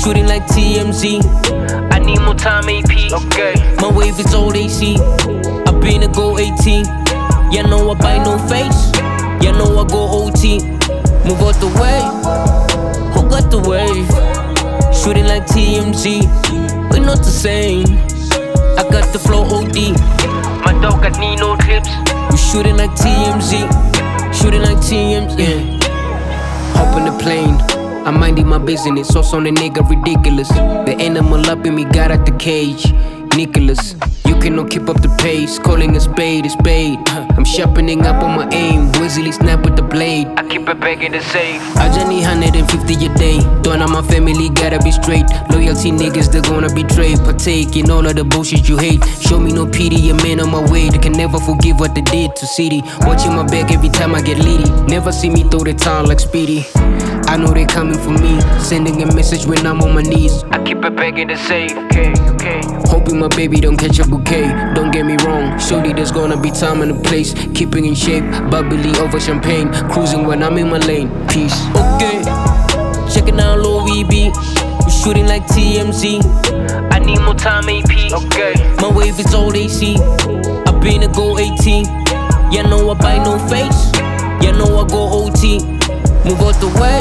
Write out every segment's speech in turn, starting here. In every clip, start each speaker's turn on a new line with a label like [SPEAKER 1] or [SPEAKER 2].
[SPEAKER 1] shooting like TMZ. I need more time, AP. Okay. My wave is old AC. I've been to go 18. Yeah, know I buy no face. Yeah, know I go OT. Move out the way. Who got the wave? Shooting like TMZ. We're not the same. I got the flow OD. My dog got Nino clips. We shooting like TMZ. Shooting like TMZ. Hop in the plane. I'm minding my business. Also on a nigga ridiculous. The animal up in me got out the cage. Nicholas, you cannot keep up the pace. Calling a spade. I'm sharpening up on my aim. Whizzily snap with the blade. I keep it back in the safe. I just need 150 a day. Don't know my family gotta be straight. Loyalty niggas, they're gonna betray. Partake in all of the bullshit you hate. Show me no pity, a man on my way. They can never forgive what they did to City. Watching my back every time I get litty. Never see me through the town like Speedy. I know they coming for me. Sending a message when I'm on my knees. I keep it back in the safe. Okay. Hoping my baby don't catch a bouquet. Don't get me wrong, surely there's gonna be time and a place. Keeping in shape, bubbly over champagne. Cruising when I'm in my lane. Peace. Okay, checking out low VB. We shooting like TMZ. I need more time, AP. Okay, my wave is old AC. I've been to go 18. Yeah, know I buy no face. Yeah, know I go OT. Move out the way.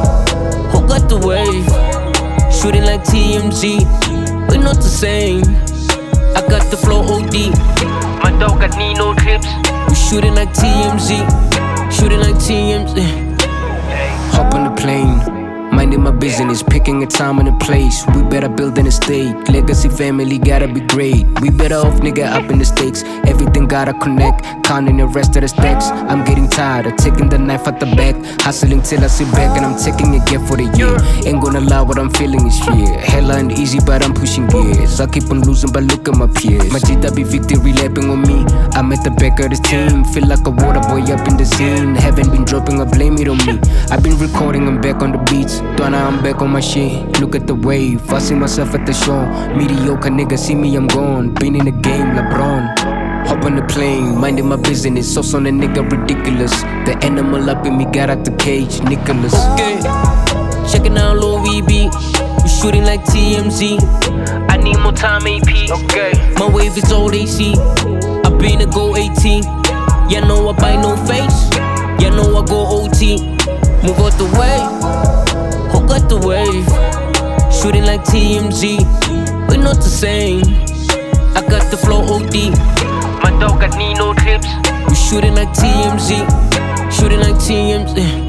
[SPEAKER 1] Who got the wave? Shooting like TMZ. We're not the same. I got the flow OD. My dog got Nino clips. We shooting like TMZ. Shooting like TMZ. Hop on the plane. Minding my business, picking a time and a place. We better build an estate. Legacy family gotta be great. We better off, nigga, up in the stakes. Everything gotta connect. Counting the rest of the stacks. I'm getting tired of taking the knife out the back. Hustling till I sit back and I'm taking a gap for the year. Ain't gonna lie, what I'm feeling is fear. Hella ain't easy, but I'm pushing gears. I keep on losing, but look at my peers. My GW victory lapping on me. I'm at the back of this team. Feel like a water boy up in the scene. Haven't been dropping, I blame it on me. I've been recording, I'm back on the beats. Now I'm back on my shit. Look at the wave. I see myself at the show. Mediocre nigga, see me, I'm gone. Been in the game, LeBron. Hop on the plane, minding my business. Sauce on a nigga ridiculous. The animal up in me got out the cage. Nicholas. Okay, checking out low VB. We shooting like TMZ. I need more time, AP. Okay, my wave is old AC. I've been to go 18. Yeah, know I buy no face. Yeah, know I go OT. Move out the way. Who got the wave? Shooting like TMZ. We're not the same. I got the flow OD. My dog got Nino clips. We shooting like TMZ. Shooting like TMZ.